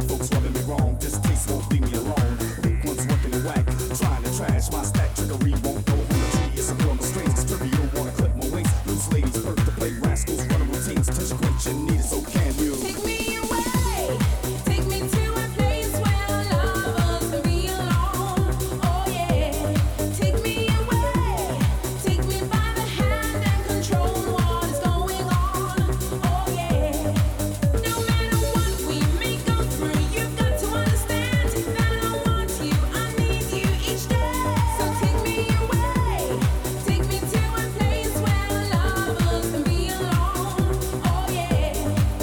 folks rubbing me wrong. This taste won't leave me alone. Weak ones working it whack, trying to trash my stack. Trickery won't go home. The tree is a girl, no strings. Trivial, wanna clip my wings. Loose ladies, birth to play rascals, running routines. Touch a quench and need it, so can you? Take me away, take me to a place where lovers can be alone. Oh yeah, take me away, take me by the hand and control what is going on. Oh yeah, no matter what we may go through, you've got to understand that I want you, I need you each day. So take me away, take me to a place where lovers can be alone. Oh yeah.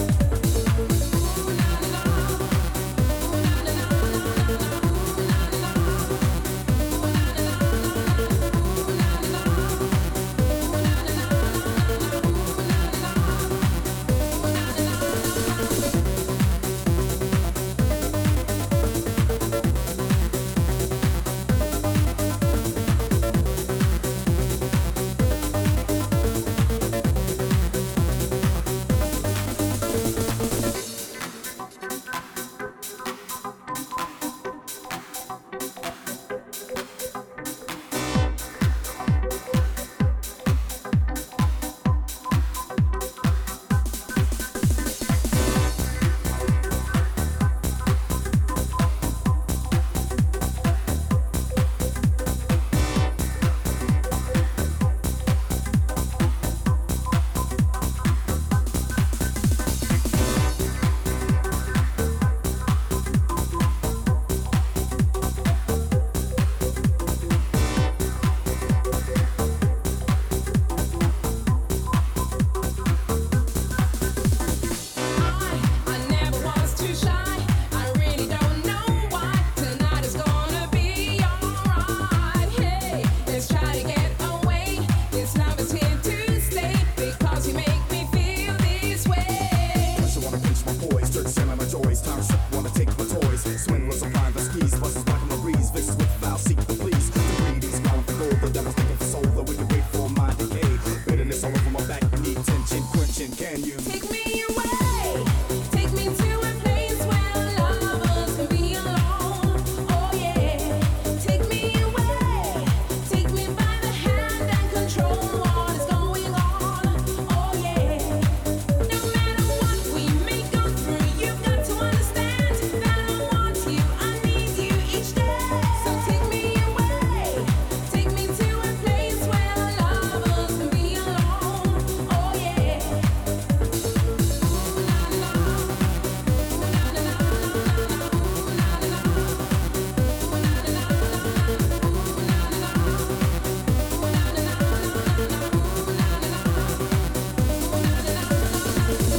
I never was too shy. I really don't know why. Tonight is gonna be alright. Hey, let's try to get away. This love is here to stay because you make me feel this way. Pressure wanna pinch my boys, church selling my joys. Time ship wanna take my toys. Swindlers applying the skis, buses blocking the breeze.